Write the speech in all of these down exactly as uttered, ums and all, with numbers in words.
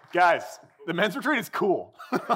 Guys, the men's retreat is cool.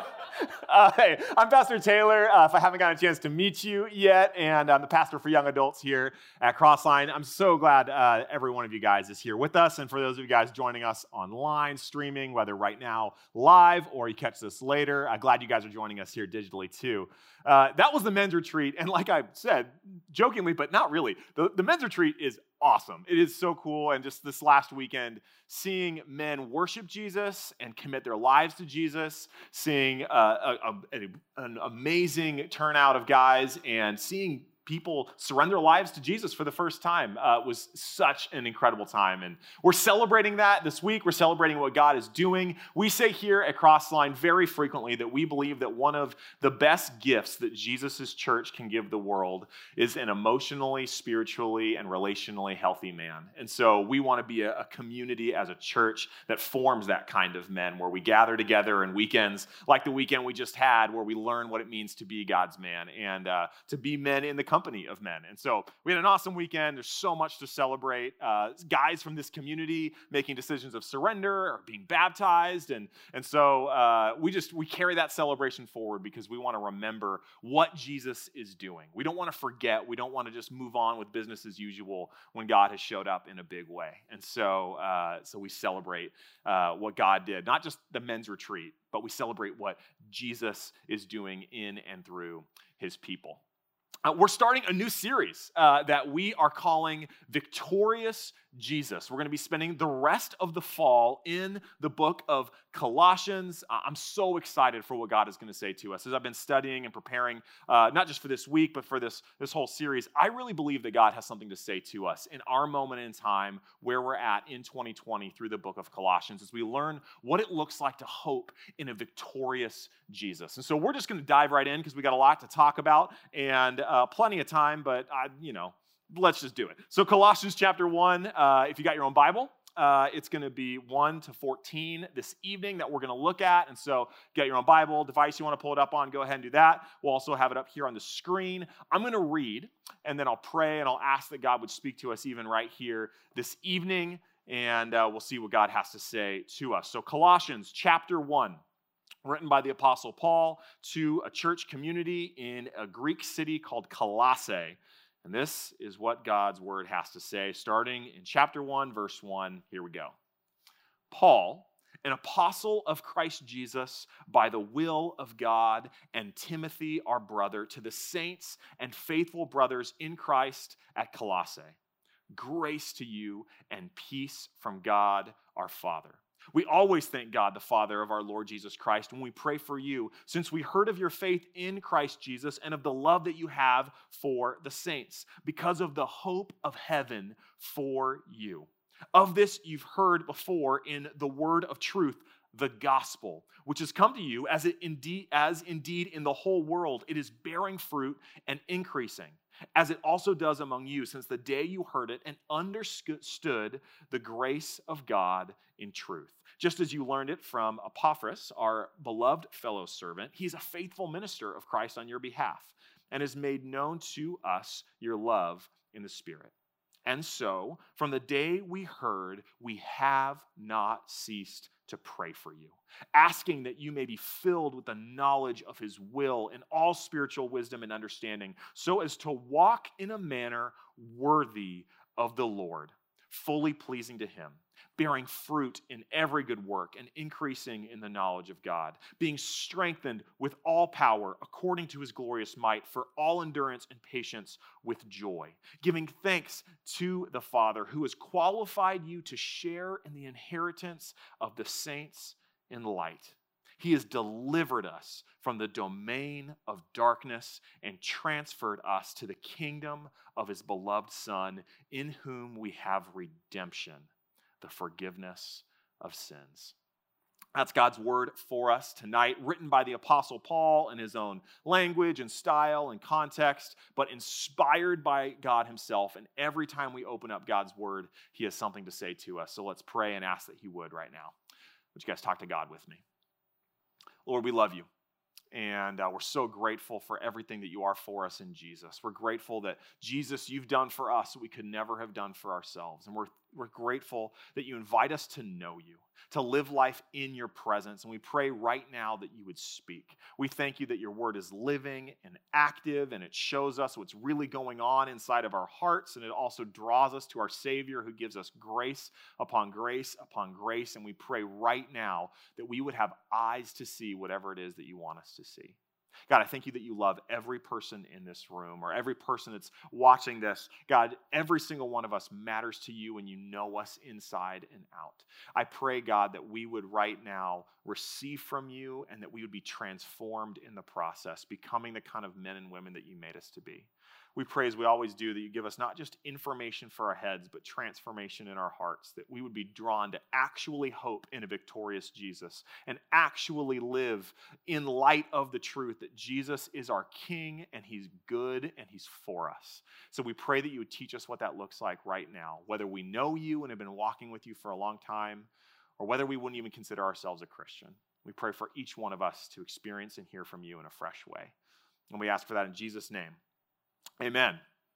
uh, hey, I'm Pastor Taylor. Uh, if I haven't gotten a chance to meet you yet, and I'm the pastor for young adults here at Crossline. I'm so glad uh, every one of you guys is here with us. And for those of you guys joining us online, streaming, whether right now live or you catch this later, I'm glad you guys are joining us here digitally too. Uh, that was the men's retreat. And like I said, jokingly, but not really, the, the men's retreat is awesome. It is so cool. And just this last weekend, seeing men worship Jesus and commit their lives to Jesus, seeing uh, a, a, an amazing turnout of guys and seeing people surrender their lives to Jesus for the first time uh, was such an incredible time. And we're celebrating that this week. We're celebrating what God is doing. We say here at Crossline very frequently that we believe that one of the best gifts that Jesus' church can give the world is an emotionally, spiritually, and relationally healthy man. And so we want to be a, a community as a church that forms that kind of men, where we gather together in weekends like the weekend we just had, where we learn what it means to be God's man and uh, to be men in the company of men. And so we had an awesome weekend. There's so much to celebrate. Uh, guys from this community making decisions of surrender or being baptized. And, and so uh, we just, we carry that celebration forward because we want to remember what Jesus is doing. We don't want to forget. We don't want to just move on with business as usual when God has showed up in a big way. And so, uh, so we celebrate uh, what God did, not just the men's retreat, but we celebrate what Jesus is doing in and through his people. Uh, we're starting a new series uh, that we are calling Victorious Jesus. We're going to be spending the rest of the fall in the book of Colossians. Uh, I'm so excited for what God is going to say to us. As I've been studying and preparing, uh, not just for this week, but for this, this whole series, I really believe that God has something to say to us in our moment in time, where we're at in twenty twenty through the book of Colossians, as we learn what it looks like to hope in a victorious Jesus. And so we're just going to dive right in because we got a lot to talk about and uh, plenty of time, but I, you know, let's just do it. So Colossians chapter one, uh, if you got your own Bible, uh, it's going to be one to fourteen this evening that we're going to look at. And so get your own Bible, device you want to pull it up on, go ahead and do that. We'll also have it up here on the screen. I'm going to read, and then I'll pray, and I'll ask that God would speak to us even right here this evening, and uh, we'll see what God has to say to us. So Colossians chapter one. Written by the Apostle Paul to a church community in a Greek city called Colossae. And this is what God's word has to say, starting in chapter one, verse one. Here we go. Paul, an apostle of Christ Jesus by the will of God, and Timothy, our brother, to the saints and faithful brothers in Christ at Colossae. Grace to you and peace from God our Father. We always thank God, the Father of our Lord Jesus Christ, when we pray for you, since we heard of your faith in Christ Jesus and of the love that you have for the saints, because of the hope of heaven for you. Of this you've heard before in the word of truth, the gospel, which has come to you as it indeed, as indeed in the whole world it is bearing fruit and increasing, as it also does among you since the day you heard it and understood the grace of God in truth. Just as you learned it from Epaphras, our beloved fellow servant, he's a faithful minister of Christ on your behalf and has made known to us your love in the Spirit. And so, from the day we heard, we have not ceased to pray for you, asking that you may be filled with the knowledge of his will in all spiritual wisdom and understanding, so as to walk in a manner worthy of the Lord, fully pleasing to him, bearing fruit in every good work and increasing in the knowledge of God, being strengthened with all power according to his glorious might for all endurance and patience with joy, giving thanks to the Father who has qualified you to share in the inheritance of the saints in light. He has delivered us from the domain of darkness and transferred us to the kingdom of his beloved Son, in whom we have redemption, the forgiveness of sins. That's God's word for us tonight, written by the Apostle Paul in his own language and style and context, but inspired by God himself. And every time we open up God's word, he has something to say to us. So let's pray and ask that he would right now. Would you guys talk to God with me? Lord, we love you. And uh, we're so grateful for everything that you are for us in Jesus. We're grateful that, Jesus, you've done for us what we could never have done for ourselves. And we're, we're grateful that you invite us to know you, to live life in your presence. And we pray right now that you would speak. We thank you that your word is living and active, and it shows us what's really going on inside of our hearts. And it also draws us to our Savior, who gives us grace upon grace upon grace. And we pray right now that we would have eyes to see whatever it is that you want us to see. God, I thank you that you love every person in this room, or every person that's watching this. God, every single one of us matters to you, and you know us inside and out. I pray, God, that we would right now receive from you, and that we would be transformed in the process, becoming the kind of men and women that you made us to be. We pray, as we always do, that you give us not just information for our heads, but transformation in our hearts, that we would be drawn to actually hope in a victorious Jesus and actually live in light of the truth that Jesus is our King, and he's good, and he's for us. So we pray that you would teach us what that looks like right now, whether we know you and have been walking with you for a long time, or whether we wouldn't even consider ourselves a Christian. We pray for each one of us to experience and hear from you in a fresh way. And we ask for that in Jesus' name. Amen.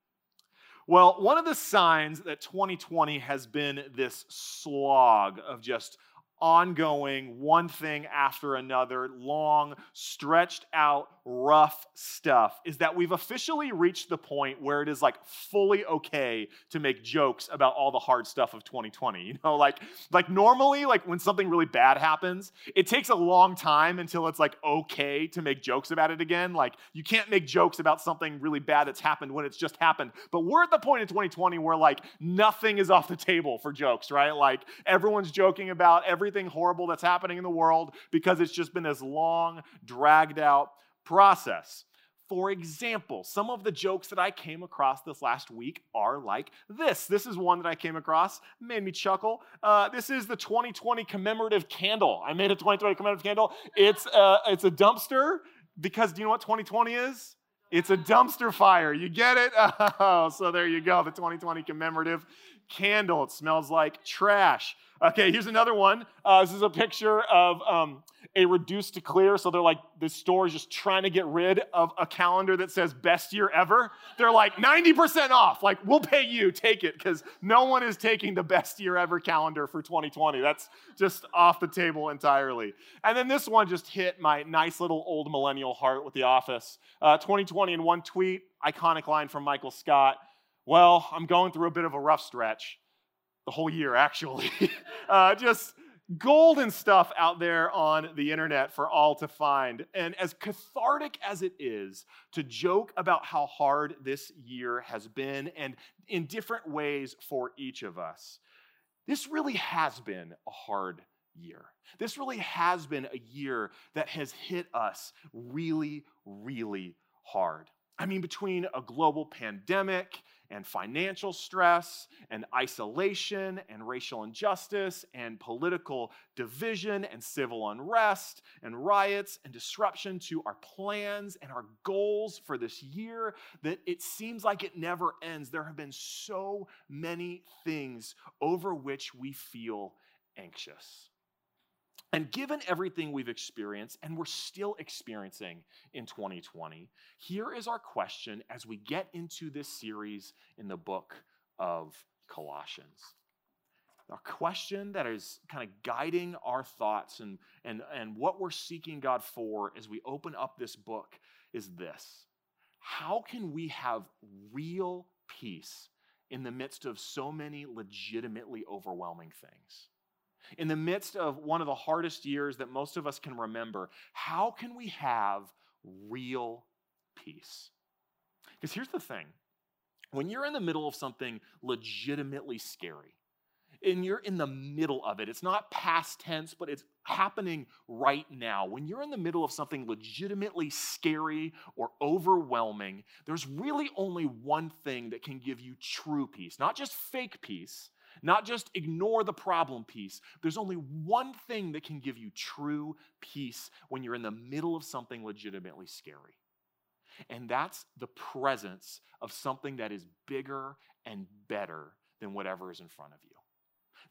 Well, one of the signs that twenty twenty has been this slog of just ongoing, one thing after another, long, stretched out, rough stuff, is that we've officially reached the point where it is like fully okay to make jokes about all the hard stuff of twenty twenty. You know, like, like normally, like when something really bad happens, it takes a long time until it's like okay to make jokes about it again. Like, you can't make jokes about something really bad that's happened when it's just happened. But we're at the point in twenty twenty where like nothing is off the table for jokes, right? Like everyone's joking about everything horrible that's happening in the world because it's just been this long, dragged out process. For example, some of the jokes that I came across this last week are like this. This is one that I came across, made me chuckle. Uh, this is the twenty twenty commemorative candle. I made a twenty twenty commemorative candle. It's a, it's a dumpster because do you know what twenty twenty is? It's a dumpster fire. You get it? Oh, so there you go, the twenty twenty commemorative candle. It smells like trash. Okay, here's another one. Uh, this is a picture of um, a reduced to clear. So they're like, the store is just trying to get rid of a calendar that says best year ever. They're like ninety percent off. Like, we'll pay you, take it, because no one is taking the best year ever calendar for twenty twenty. That's just off the table entirely. And then this one just hit my nice little old millennial heart with The Office. Uh, twenty twenty in one tweet, iconic line from Michael Scott. Well, I'm going through a bit of a rough stretch. The whole year, actually. uh, just golden stuff out there on the internet for all to find. And as cathartic as it is to joke about how hard this year has been and in different ways for each of us, this really has been a hard year. This really has been a year that has hit us really, really hard. I mean, between a global pandemic and financial stress and isolation and racial injustice and political division and civil unrest and riots and disruption to our plans and our goals for this year, that it seems like it never ends. There have been so many things over which we feel anxious. And given everything we've experienced, and we're still experiencing in twenty twenty, here is our question as we get into this series in the book of Colossians. Our question that is kind of guiding our thoughts and, and, and what we're seeking God for as we open up this book is this: how can we have real peace in the midst of so many legitimately overwhelming things? In the midst of one of the hardest years that most of us can remember, how can we have real peace? Because here's the thing. When you're in the middle of something legitimately scary, and you're in the middle of it, it's not past tense, but it's happening right now. When you're in the middle of something legitimately scary or overwhelming, there's really only one thing that can give you true peace, not just fake peace, not just ignore the problem peace. There's only one thing that can give you true peace when you're in the middle of something legitimately scary. And that's the presence of something that is bigger and better than whatever is in front of you.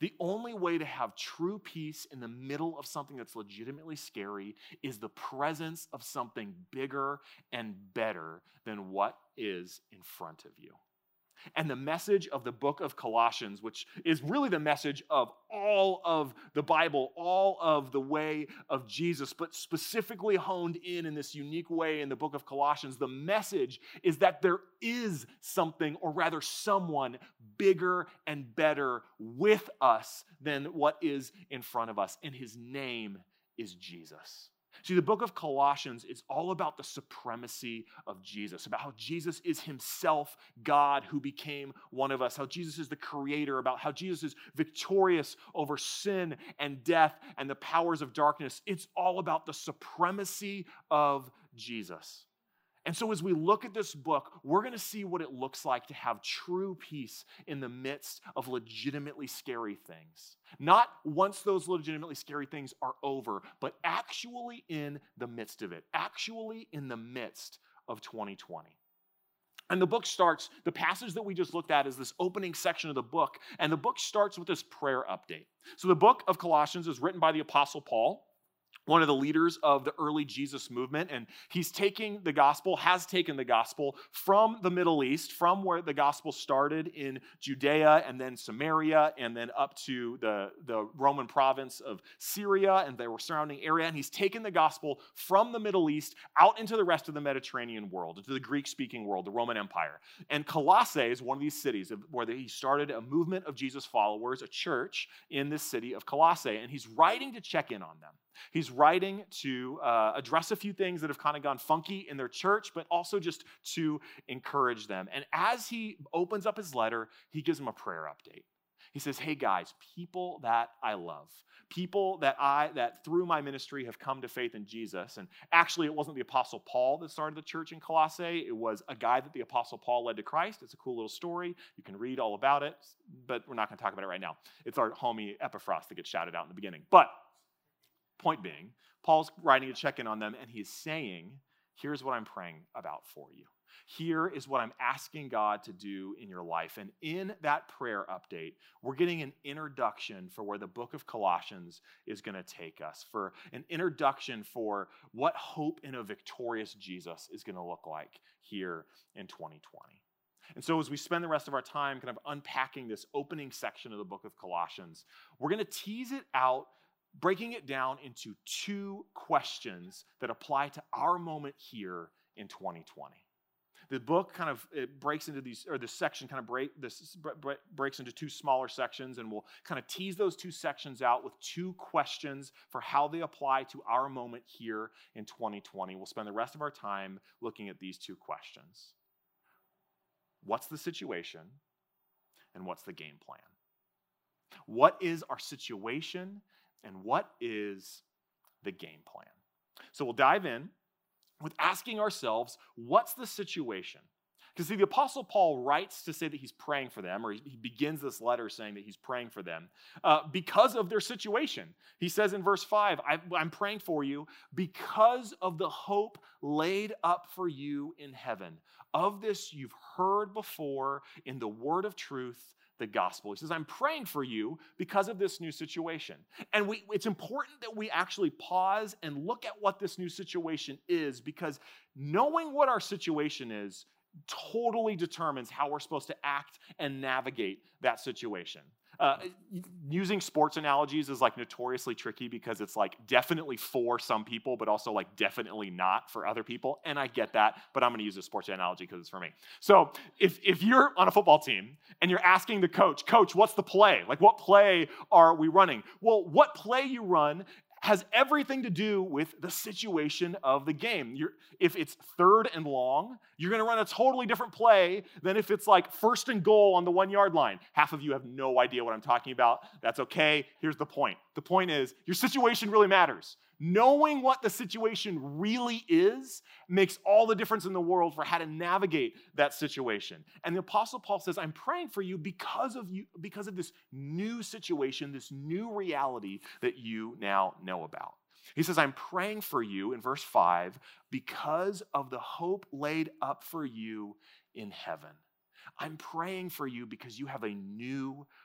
The only way to have true peace in the middle of something that's legitimately scary is the presence of something bigger and better than what is in front of you. And the message of the book of Colossians, which is really the message of all of the Bible, all of the way of Jesus, but specifically honed in in this unique way in the book of Colossians, the message is that there is something, or rather someone, bigger and better with us than what is in front of us. And his name is Jesus. See, the book of Colossians is all about the supremacy of Jesus, about how Jesus is himself God who became one of us, how Jesus is the creator, about how Jesus is victorious over sin and death and the powers of darkness. It's all about the supremacy of Jesus. And so as we look at this book, we're going to see what it looks like to have true peace in the midst of legitimately scary things. Not once those legitimately scary things are over, but actually in the midst of it, actually in the midst of twenty twenty. And the book starts, the passage that we just looked at is this opening section of the book, and the book starts with this prayer update. So the book of Colossians is written by the Apostle Paul, one of the leaders of the early Jesus movement, and he's taking the gospel, has taken the gospel from the Middle East, from where the gospel started in Judea and then Samaria and then up to the, the Roman province of Syria and their surrounding area, and he's taken the gospel from the Middle East out into the rest of the Mediterranean world, into the Greek-speaking world, the Roman Empire. And Colossae is one of these cities where he started a movement of Jesus followers, a church in this city of Colossae, and he's writing to check in on them. He's writing to uh, address a few things that have kind of gone funky in their church, but also just to encourage them. And as he opens up his letter, he gives them a prayer update. He says, hey guys, people that I love, people that I, that through my ministry have come to faith in Jesus. And actually, it wasn't the Apostle Paul that started the church in Colossae. It was a guy that the Apostle Paul led to Christ. It's a cool little story. You can read all about it, but we're not going to talk about it right now. It's our homie Epaphras that gets shouted out in the beginning. But point being, Paul's writing to check in on them, and he's saying, here's what I'm praying about for you. Here is what I'm asking God to do in your life. And in that prayer update, we're getting an introduction for where the book of Colossians is going to take us, for an introduction for what hope in a victorious Jesus is going to look like here in twenty twenty. And so as we spend the rest of our time kind of unpacking this opening section of the book of Colossians, we're going to tease it out, breaking it down into two questions that apply to our moment here in twenty twenty. The book kind of it breaks into these, or this section kind of break this breaks into two smaller sections, and we'll kind of tease those two sections out with two questions for how they apply to our moment here in twenty twenty. We'll spend the rest of our time looking at these two questions. What's the situation, and what's the game plan? What is our situation, and what is the game plan? So we'll dive in with asking ourselves, what's the situation? Because see, the Apostle Paul writes to say that he's praying for them, or he begins this letter saying that he's praying for them uh, because of their situation. He says in verse five, I'm praying for you because of the hope laid up for you in heaven. Of this you've heard before in the word of truth, the gospel. He says, I'm praying for you because of this new situation. And we, it's important that we actually pause and look at what this new situation is, because knowing what our situation is totally determines how we're supposed to act and navigate that situation. Uh, using sports analogies is like notoriously tricky because it's like definitely for some people, but also like definitely not for other people. And I get that, but I'm going to use a sports analogy because it's for me. So if, if you're on a football team and you're asking the coach, coach, what's the play? Like what play are we running? Well, what play you run has everything to do with the situation of the game. You're, if it's third and long, you're going to run a totally different play than if it's like first and goal on the one-yard line. Half of you have no idea what I'm talking about. That's okay. Here's the point. The point is, your situation really matters. Knowing what the situation really is makes all the difference in the world for how to navigate that situation. And the Apostle Paul says, I'm praying for you because of you, because of this new situation, this new reality that you now know about. He says, I'm praying for you in verse five because of the hope laid up for you in heaven. I'm praying for you because you have a new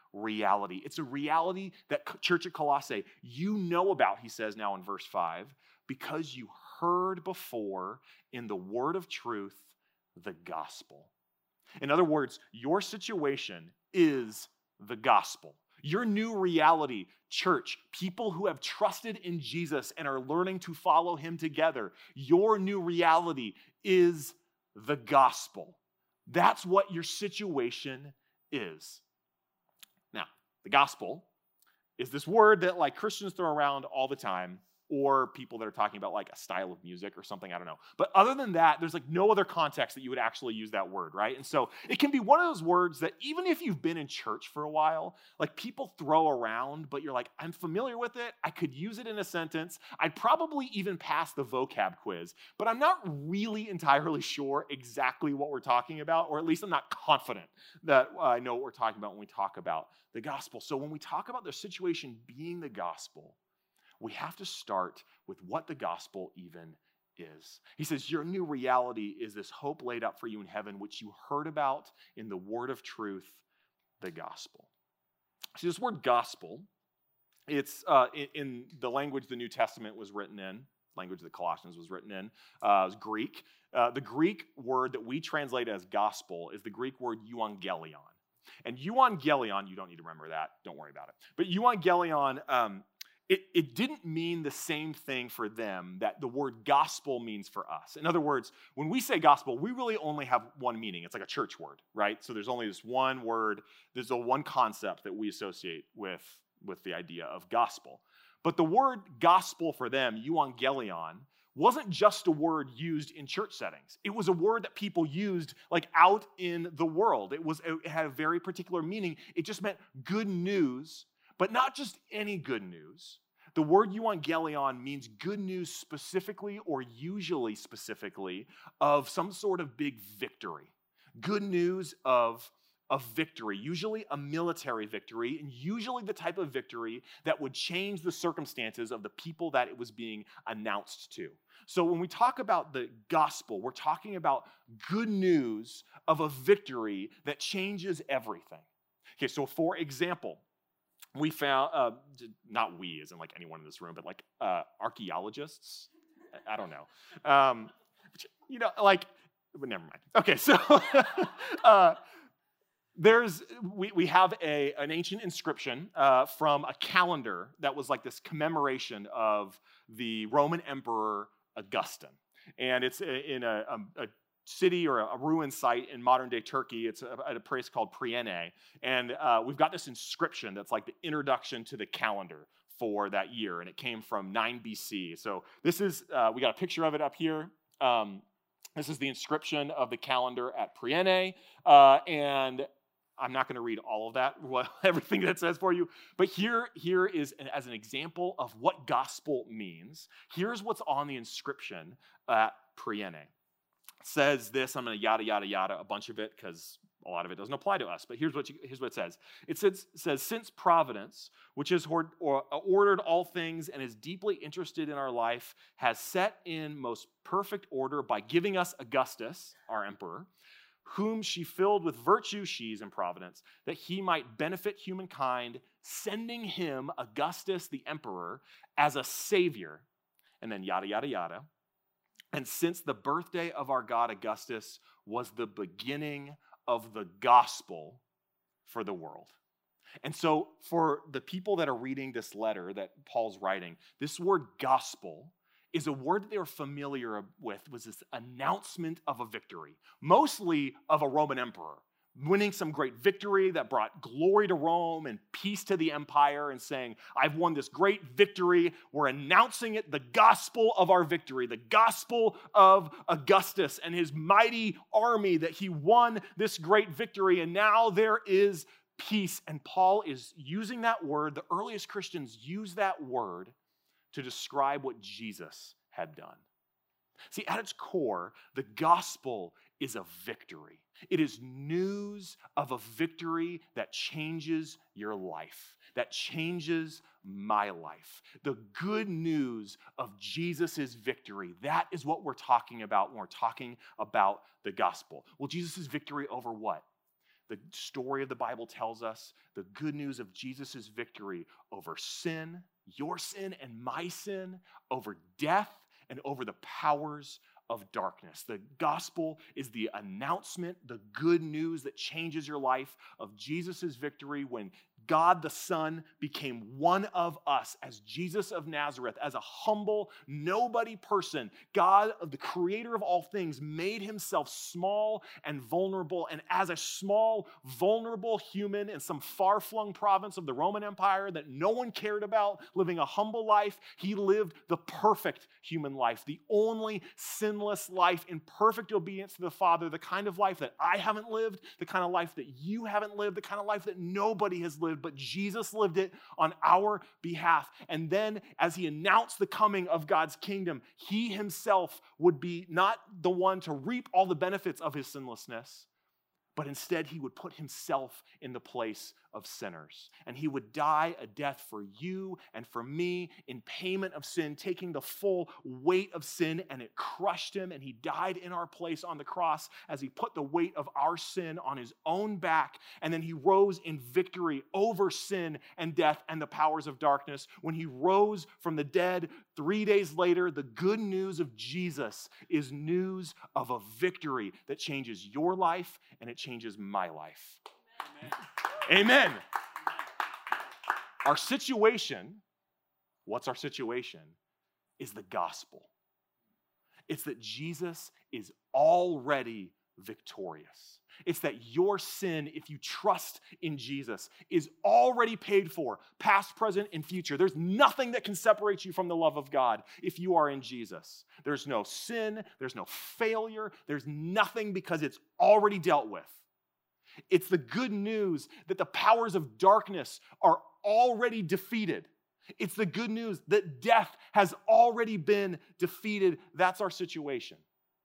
reality. It's a reality that Church at Colossae, you know about, he says now in verse five, because you heard before in the word of truth, the gospel. In other words, your situation is the gospel. Your new reality, church, people who have trusted in Jesus and are learning to follow him together, your new reality is the gospel. That's what your situation is. Now, the gospel is this word that like Christians throw around all the time, or people that are talking about like a style of music or something, I don't know. But other than that, there's like no other context that you would actually use that word, right? And so it can be one of those words that even if you've been in church for a while, like people throw around, but you're like, I'm familiar with it. I could use it in a sentence. I'd probably even pass the vocab quiz, but I'm not really entirely sure exactly what we're talking about, or at least I'm not confident that I know what we're talking about when we talk about the gospel. So when we talk about the situation being the gospel, we have to start with what the gospel even is. He says, your new reality is this hope laid up for you in heaven, which you heard about in the word of truth, the gospel. See, this word gospel, it's uh, in, in the language the New Testament was written in, language that Colossians was written in, uh, is Greek. Uh, the Greek word that we translate as gospel is the Greek word euangelion. And euangelion, you don't need to remember that, don't worry about it. But euangelion, um, It, it didn't mean the same thing for them that the word gospel means for us. In other words, when we say gospel, we really only have one meaning. It's like a church word, right? So there's only this one word, there's a one concept that we associate with, with the idea of gospel. But the word gospel for them, euangelion, wasn't just a word used in church settings. It was a word that people used like out in the world. It was it had a very particular meaning. It just meant good news. But not just any good news. The word euangelion means good news specifically, or usually specifically, of some sort of big victory. Good news of a victory, usually a military victory, and usually the type of victory that would change the circumstances of the people that it was being announced to. So when we talk about the gospel, we're talking about good news of a victory that changes everything. Okay, so for example, we found, uh, not we as in like anyone in this room, but like uh, archaeologists, I don't know. Um, you know, like, but never mind. Okay, so uh, there's, we, we have a, an ancient inscription uh, from a calendar that was like this commemoration of the Roman Emperor Augustine. And it's in a, a, a city or a ruin site in modern-day Turkey. It's at a place called Priene. And uh, we've got this inscription that's like the introduction to the calendar for that year. And it came from nine B C. So this is, uh, we got a picture of it up here. Um, this is the inscription of the calendar at Priene. Uh, and I'm not going to read all of that, everything that it says for you. But here, here is, an, as an example of what gospel means, here's what's on the inscription at Priene. Says this, I'm going to yada, yada, yada, a bunch of it, because a lot of it doesn't apply to us. But here's what, you, here's what it says. It says, says, since Providence, which has or, or, ordered all things and is deeply interested in our life, has set in most perfect order by giving us Augustus, our emperor, whom she filled with virtue, she's in Providence, that he might benefit humankind, sending him, Augustus the emperor, as a savior. And then yada, yada, yada. And since the birthday of our God Augustus was the beginning of the gospel for the world. And so for the people that are reading this letter that Paul's writing, this word gospel is a word that they were familiar with, was this announcement of a victory, mostly of a Roman emperor, winning some great victory that brought glory to Rome and peace to the empire, and saying, I've won this great victory. We're announcing it, the gospel of our victory, the gospel of Augustus and his mighty army, that he won this great victory, and now there is peace. And Paul is using that word. The earliest Christians used that word to describe what Jesus had done. See, at its core, the gospel is a victory. It is news of a victory that changes your life, that changes my life. The good news of Jesus' victory, that is what we're talking about when we're talking about the gospel. Well, Jesus' victory over what? The story of the Bible tells us the good news of Jesus' victory over sin, your sin and my sin, over death, and over the powers of darkness. The gospel is the announcement, the good news that changes your life of Jesus' victory when God the Son became one of us as Jesus of Nazareth, as a humble, nobody person. God, of the creator of all things, made himself small and vulnerable. And as a small, vulnerable human in some far-flung province of the Roman Empire that no one cared about, living a humble life, he lived the perfect human life, the only sinless life in perfect obedience to the Father, the kind of life that I haven't lived, the kind of life that you haven't lived, the kind of life that nobody has lived, but Jesus lived it on our behalf. And then as he announced the coming of God's kingdom, he himself would be not the one to reap all the benefits of his sinlessness, but instead he would put himself in the place of sinners. And he would die a death for you and for me in payment of sin, taking the full weight of sin, and it crushed him, and he died in our place on the cross as he put the weight of our sin on his own back. And then he rose in victory over sin and death and the powers of darkness. When he rose from the dead three days later, the good news of Jesus is news of a victory that changes your life and it changes my life. Amen. Amen. Our situation, what's our situation, is the gospel. It's that Jesus is already victorious. It's that your sin, if you trust in Jesus, is already paid for, past, present, and future. There's nothing that can separate you from the love of God if you are in Jesus. There's no sin, there's no failure, there's nothing because it's already dealt with. It's the good news that the powers of darkness are already defeated. It's the good news that death has already been defeated. That's our situation.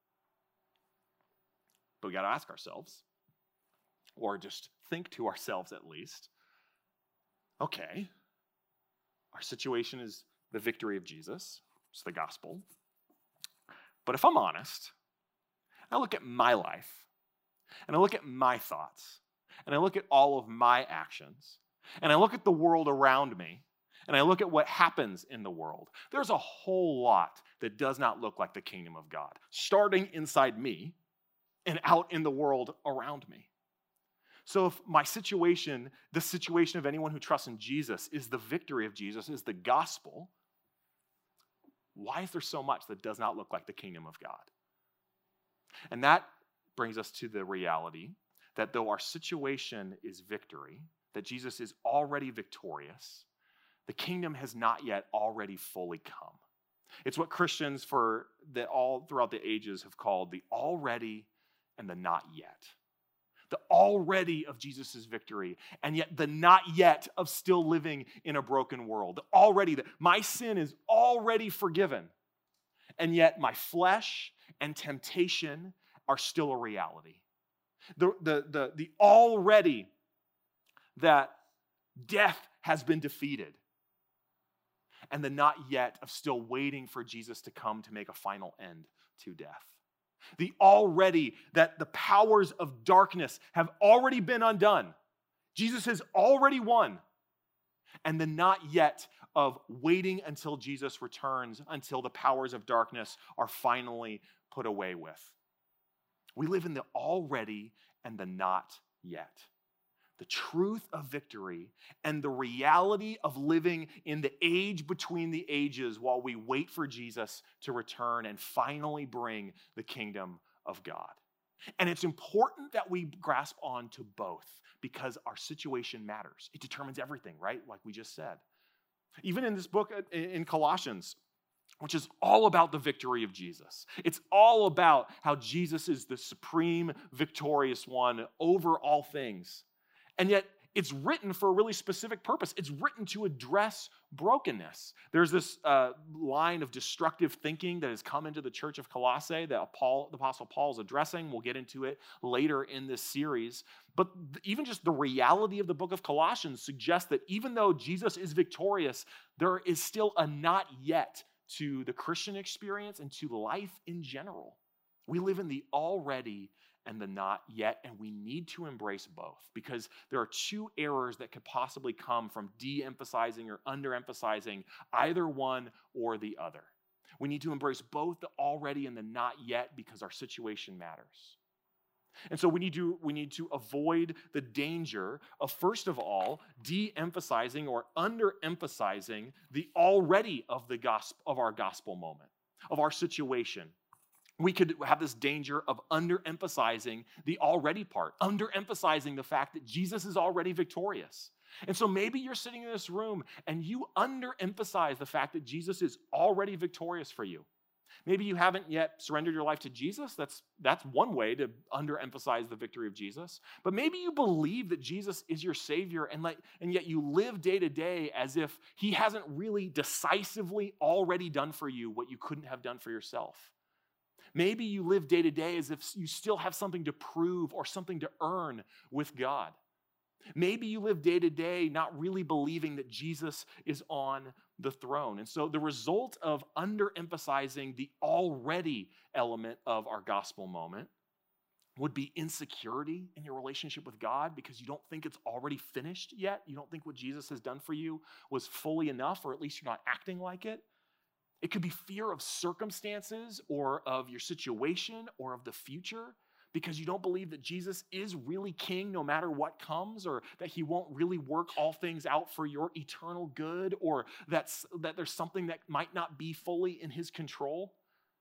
But we got to ask ourselves, or just think to ourselves at least, okay, our situation is the victory of Jesus. It's the gospel. But if I'm honest, I look at my life, and I look at my thoughts, and I look at all of my actions, and I look at the world around me, and I look at what happens in the world. There's a whole lot that does not look like the kingdom of God, starting inside me and out in the world around me. So if my situation, the situation of anyone who trusts in Jesus, is the victory of Jesus, is the gospel, why is there so much that does not look like the kingdom of God? And that brings us to the reality that though our situation is victory, that Jesus is already victorious, the kingdom has not yet already fully come. It's what Christians for the all throughout the ages have called the already and the not yet. The already of Jesus' victory, and yet the not yet of still living in a broken world. The already, that my sin is already forgiven, and yet my flesh and temptation are still a reality. The, the, the, the already that death has been defeated, and the not yet of still waiting for Jesus to come to make a final end to death. The already that the powers of darkness have already been undone. Jesus has already won. And the not yet of waiting until Jesus returns, until the powers of darkness are finally put away with. We live in the already and the not yet. The truth of victory and the reality of living in the age between the ages while we wait for Jesus to return and finally bring the kingdom of God. And it's important that we grasp on to both because our situation matters. It determines everything, right? Like we just said. Even in this book in Colossians, which is all about the victory of Jesus. It's all about how Jesus is the supreme victorious one over all things. And yet, it's written for a really specific purpose. It's written to address brokenness. There's this uh, line of destructive thinking that has come into the church of Colossae that Paul, the Apostle Paul is addressing. We'll get into it later in this series. But even just the reality of the book of Colossians suggests that even though Jesus is victorious, there is still a not yet to the Christian experience and to life in general. We live in the already and the not yet, and we need to embrace both because there are two errors that could possibly come from de-emphasizing or under-emphasizing either one or the other. We need to embrace both the already and the not yet because our situation matters. And so we need to we need to avoid the danger of, first of all, de-emphasizing or under-emphasizing the already of the gospel of our gospel moment, of our situation. We could have this danger of underemphasizing the already part, underemphasizing the fact that Jesus is already victorious. And so maybe you're sitting in this room and you underemphasize the fact that Jesus is already victorious for you. Maybe you haven't yet surrendered your life to Jesus. That's, that's one way to underemphasize the victory of Jesus. But maybe you believe that Jesus is your Savior, and, like, and yet you live day to day as if he hasn't really decisively already done for you what you couldn't have done for yourself. Maybe you live day to day as if you still have something to prove or something to earn with God. Maybe you live day to day not really believing that Jesus is on the throne. And so the result of underemphasizing the already element of our gospel moment would be insecurity in your relationship with God because you don't think it's already finished yet. You don't think what Jesus has done for you was fully enough, or at least you're not acting like it. It could be fear of circumstances or of your situation or of the future because you don't believe that Jesus is really king no matter what comes, or that he won't really work all things out for your eternal good, or that's, that there's something that might not be fully in his control.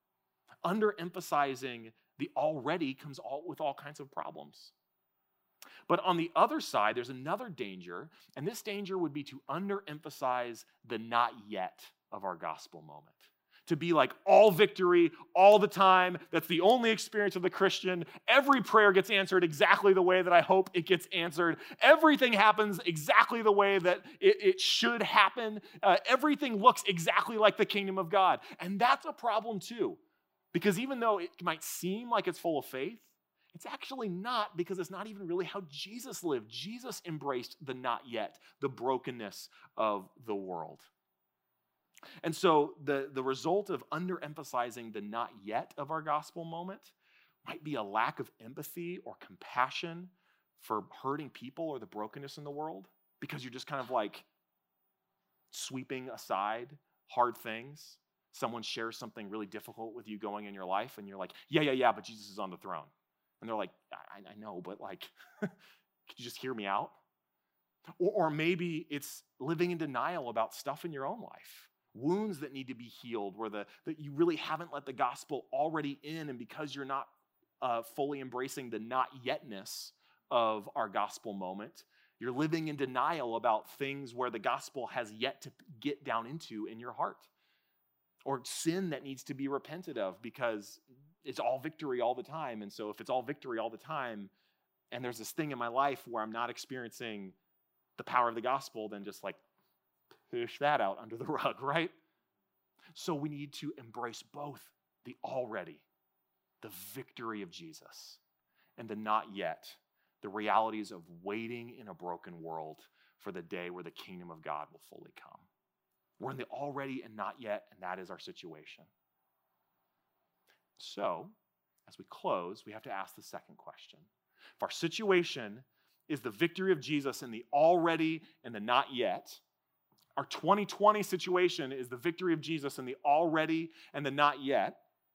Underemphasizing the already comes all with all kinds of problems. But on the other side, there's another danger, and this danger would be to underemphasize the not yet of our gospel moment. To be like all victory all the time. That's the only experience of the Christian. Every prayer gets answered exactly the way that I hope it gets answered. Everything happens exactly the way that it, it should happen. Uh, everything looks exactly like the kingdom of God. And that's a problem too. Because even though it might seem like it's full of faith, it's actually not, because it's not even really how Jesus lived. Jesus embraced the not yet, the brokenness of the world. And so the, the result of underemphasizing the not yet of our gospel moment might be a lack of empathy or compassion for hurting people or the brokenness in the world, because you're just kind of like sweeping aside hard things. Someone shares something really difficult with you going in your life, and you're like, yeah, yeah, yeah, but Jesus is on the throne. And they're like, I, I know, but like, could you just hear me out? Or, or maybe it's living in denial about stuff in your own life. Wounds that need to be healed, where the that you really haven't let the gospel already in, and because you're not uh, fully embracing the not yetness of our gospel moment, you're living in denial about things where the gospel has yet to get down into in your heart, or sin that needs to be repented of because it's all victory all the time. And so if it's all victory all the time, and there's this thing in my life where I'm not experiencing the power of the gospel, then just like push that out under the rug, right? So we need to embrace both the already, the victory of Jesus, and the not yet, the realities of waiting in a broken world for the day where the kingdom of God will fully come. We're in the already and not yet, and that is our situation. So, as we close, we have to ask the second question. If our situation is the victory of Jesus in the already and the not yet, our twenty twenty situation is the victory of Jesus in the already and the not yet,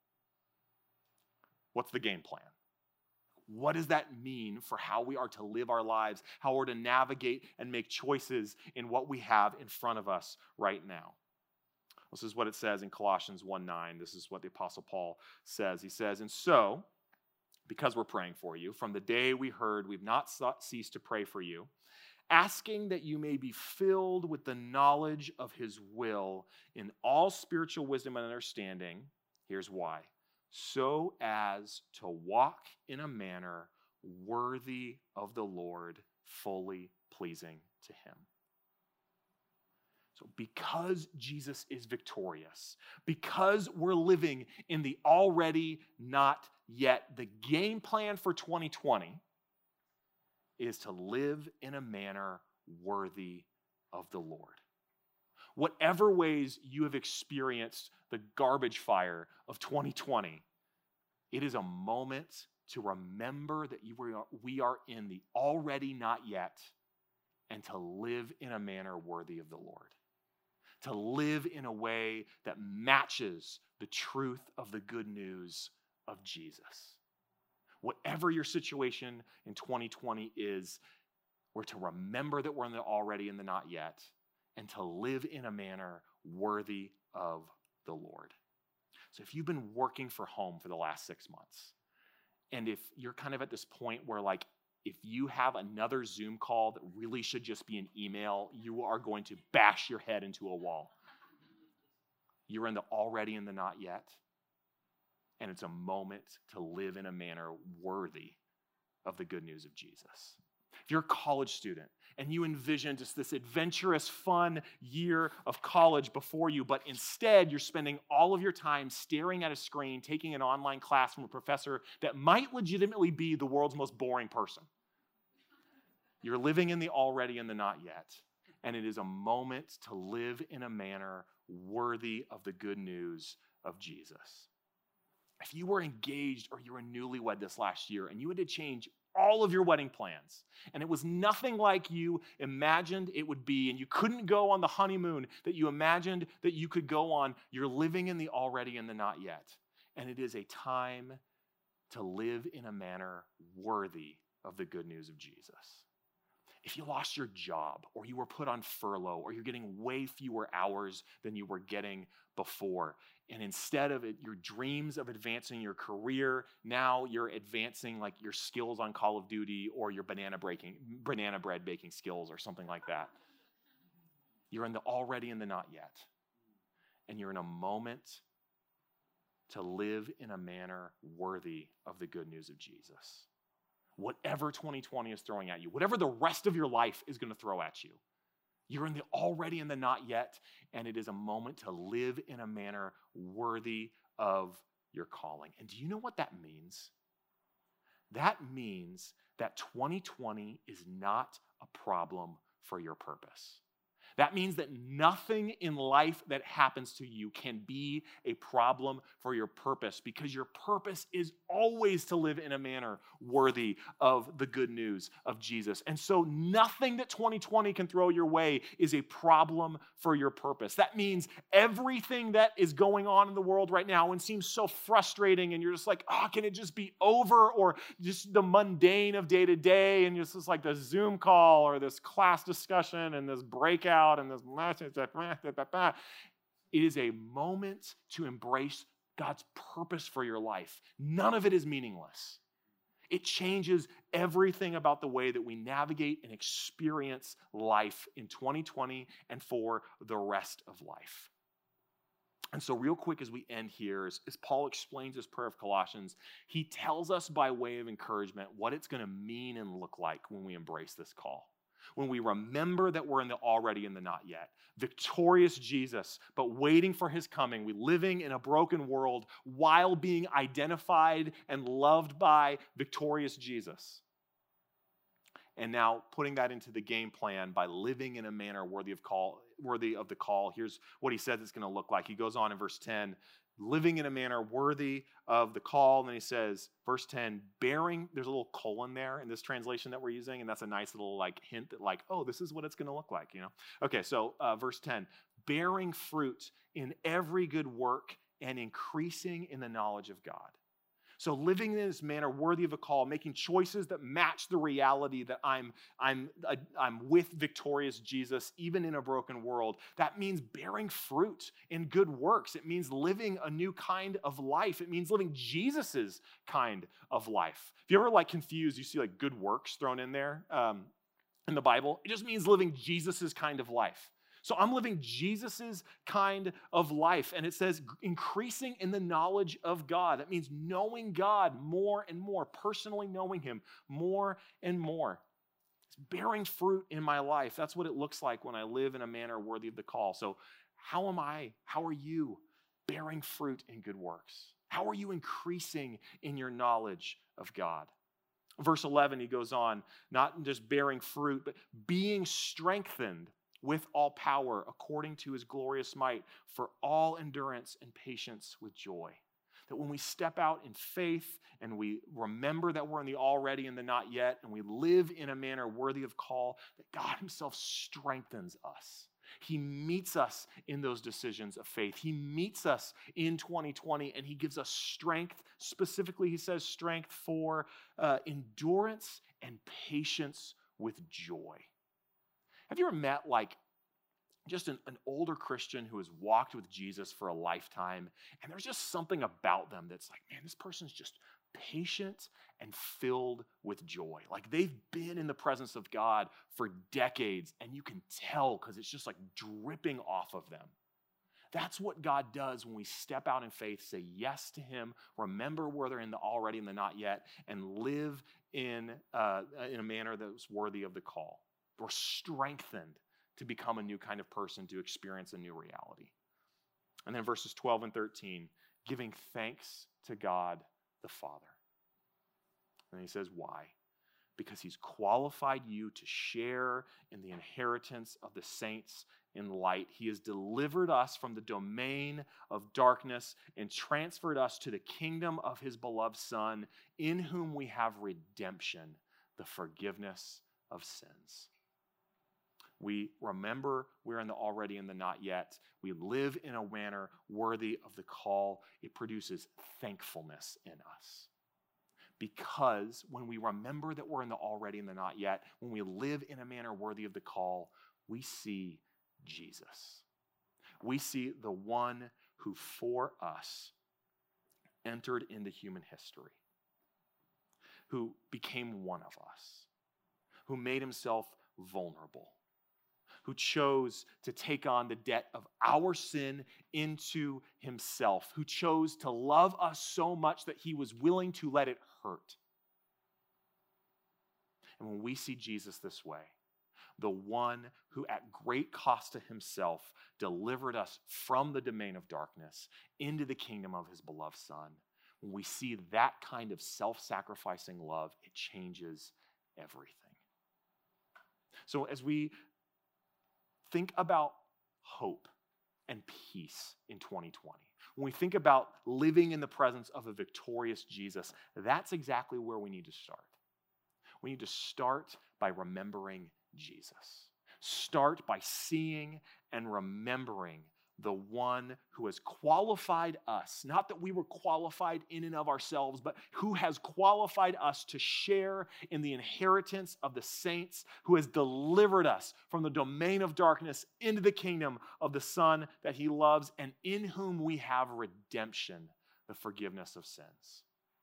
what's the game plan? What does that mean for how we are to live our lives, how we're to navigate and make choices in what we have in front of us right now? This is what it says in Colossians one nine. This is what the Apostle Paul says. He says, and so, because we're praying for you, from the day we heard, we've not ceased to pray for you, asking that you may be filled with the knowledge of his will in all spiritual wisdom and understanding. Here's why. So as to walk in a manner worthy of the Lord, fully pleasing to him. So because Jesus is victorious, because we're living in the already not yet, the game plan for twenty twenty is to live in a manner worthy of the Lord. Whatever ways you have experienced the garbage fire of twenty twenty, it is a moment to remember that you are, we are in the already not yet, and to live in a manner worthy of the Lord. To live in a way that matches the truth of the good news of Jesus. Whatever your situation in twenty twenty is, we're to remember that we're in the already and the not yet, and to live in a manner worthy of the Lord. So if you've been working for home for the last six months, and if you're kind of at this point where, like, if you have another Zoom call that really should just be an email, you are going to bash your head into a wall. You're in the already and the not yet, and it's a moment to live in a manner worthy of the good news of Jesus. If you're a college student and you envision just this adventurous, fun year of college before you, but instead you're spending all of your time staring at a screen, taking an online class from a professor that might legitimately be the world's most boring person. You're living in the already and the not yet, and it is a moment to live in a manner worthy of the good news of Jesus. If you were engaged or you were newlywed this last year and you had to change all of your wedding plans, and it was nothing like you imagined it would be, and you couldn't go on the honeymoon that you imagined that you could go on, you're living in the already and the not yet. And it is a time to live in a manner worthy of the good news of Jesus. If you lost your job, or you were put on furlough, or you're getting way fewer hours than you were getting before, and instead of it, your dreams of advancing your career, now you're advancing like your skills on Call of Duty or your banana breaking, banana bread baking skills or something like that. You're in the already and the not yet. And you're in a moment to live in a manner worthy of the good news of Jesus. Whatever twenty twenty is throwing at you, whatever the rest of your life is going to throw at you, you're in the already and the not yet, and it is a moment to live in a manner worthy of your calling. And do you know what that means? That means that twenty twenty is not a problem for your purpose. That means that nothing in life that happens to you can be a problem for your purpose, because your purpose is always to live in a manner worthy of the good news of Jesus. And so nothing that twenty twenty can throw your way is a problem for your purpose. That means everything that is going on in the world right now and seems so frustrating, and you're just like, oh, can it just be over? Or just the mundane of day to day, and just this like the Zoom call or this class discussion and this breakout and this, it is a moment to embrace God's purpose for your life. None of it is meaningless. It changes everything about the way that we navigate and experience life in twenty twenty and for the rest of life. And so real quick as we end here, as, as Paul explains his prayer of Colossians, he tells us by way of encouragement what it's going to mean and look like when we embrace this call. When we remember that we're in the already and the not yet, victorious Jesus, but waiting for his coming, we living in a broken world while being identified and loved by victorious Jesus. And now putting that into the game plan by living in a manner worthy of call, worthy of the call. Here's what he says it's going to look like. He goes on in verse ten, living in a manner worthy of the call. And then he says, verse ten, bearing, there's a little colon there in this translation that we're using. And that's a nice little like hint that like, oh, this is what it's going to look like, you know? Okay, so uh, verse ten, bearing fruit in every good work and increasing in the knowledge of God. So living in this manner worthy of a call, making choices that match the reality that I'm, I'm, I'm with victorious Jesus, even in a broken world. That means bearing fruit in good works. It means living a new kind of life. It means living Jesus's kind of life. If you ever like confused, you see like good works thrown in there um, in the Bible, it just means living Jesus's kind of life. So I'm living Jesus's kind of life. And it says increasing in the knowledge of God. That means knowing God more and more, personally knowing him more and more. It's bearing fruit in my life. That's what it looks like when I live in a manner worthy of the call. So how am I, how are you bearing fruit in good works? How are you increasing in your knowledge of God? Verse eleven, he goes on, not just bearing fruit, but being strengthened with all power according to his glorious might for all endurance and patience with joy. That when we step out in faith and we remember that we're in the already and the not yet, and we live in a manner worthy of call, that God himself strengthens us. He meets us in those decisions of faith. He meets us in twenty twenty, and he gives us strength. Specifically, he says strength for uh, endurance and patience with joy. Have you ever met like just an, an older Christian who has walked with Jesus for a lifetime, and there's just something about them that's like, man, this person's just patient and filled with joy. Like they've been in the presence of God for decades, and you can tell because it's just like dripping off of them. That's what God does when we step out in faith, say yes to him, remember where they're in the already and the not yet, and live in, uh, in a manner that's worthy of the call. We're strengthened to become a new kind of person, to experience a new reality. And then verses twelve and thirteen, giving thanks to God the Father. And he says, why? Because he's qualified you to share in the inheritance of the saints in light. He has delivered us from the domain of darkness and transferred us to the kingdom of his beloved Son, in whom we have redemption, the forgiveness of sins. We remember we're in the already and the not yet. We live in a manner worthy of the call. It produces thankfulness in us. Because when we remember that we're in the already and the not yet, when we live in a manner worthy of the call, we see Jesus. We see the one who for us entered into human history, who became one of us, who made himself vulnerable, who chose to take on the debt of our sin into himself, who chose to love us so much that he was willing to let it hurt. And when we see Jesus this way, the one who at great cost to himself delivered us from the domain of darkness into the kingdom of his beloved Son, when we see that kind of self-sacrificing love, it changes everything. So as we think about hope and peace in twenty twenty, when we think about living in the presence of a victorious Jesus, that's exactly where we need to start. We need to start by remembering Jesus. Start by seeing and remembering the one who has qualified us, not that we were qualified in and of ourselves, but who has qualified us to share in the inheritance of the saints, who has delivered us from the domain of darkness into the kingdom of the Son that he loves, and in whom we have redemption, the forgiveness of sins.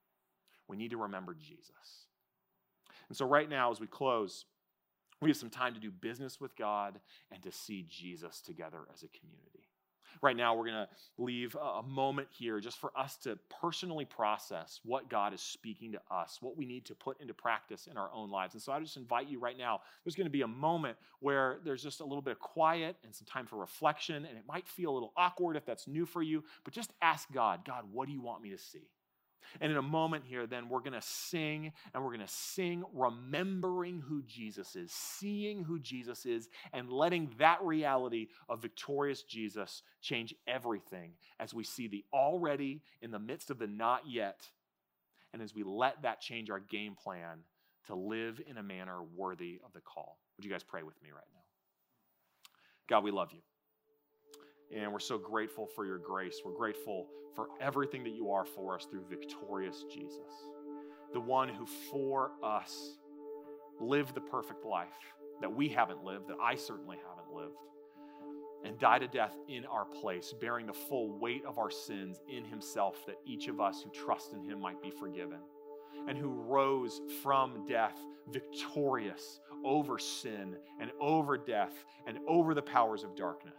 We need to remember Jesus. And so right now, as we close, we have some time to do business with God and to see Jesus together as a community. Right now, we're going to leave a moment here just for us to personally process what God is speaking to us, what we need to put into practice in our own lives. And so I just invite you right now, there's going to be a moment where there's just a little bit of quiet and some time for reflection, and it might feel a little awkward if that's new for you, but just ask God, God, what do you want me to see? And in a moment here, then we're going to sing, and we're going to sing remembering who Jesus is, seeing who Jesus is, and letting that reality of victorious Jesus change everything as we see the already in the midst of the not yet, and as we let that change our game plan to live in a manner worthy of the call. Would you guys pray with me right now? God, we love you. And we're so grateful for your grace. We're grateful for everything that you are for us through victorious Jesus, the one who for us lived the perfect life that we haven't lived, that I certainly haven't lived, and died a death in our place, bearing the full weight of our sins in himself, that each of us who trust in him might be forgiven, and who rose from death victorious over sin and over death and over the powers of darkness.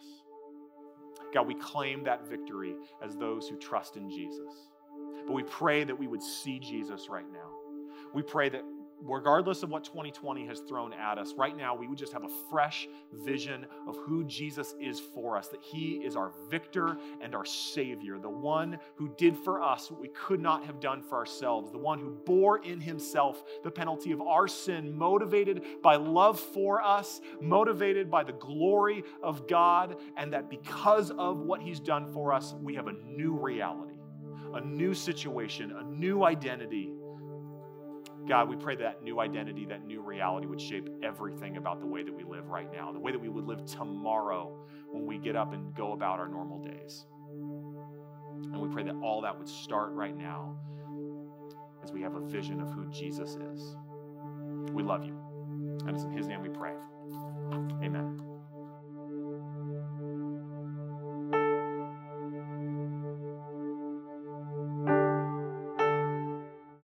God, we claim that victory as those who trust in Jesus. But we pray that we would see Jesus right now. We pray that regardless of what twenty twenty has thrown at us, right now we would just have a fresh vision of who Jesus is for us, that he is our victor and our savior, the one who did for us what we could not have done for ourselves, the one who bore in himself the penalty of our sin, motivated by love for us, motivated by the glory of God, and that because of what he's done for us, we have a new reality. a new situation, a new identity. God, we pray that new identity, that new reality would shape everything about the way that we live right now, the way that we would live tomorrow when we get up and go about our normal days. And we pray that all that would start right now as we have a vision of who Jesus is. We love you. And it's in his name we pray. Amen.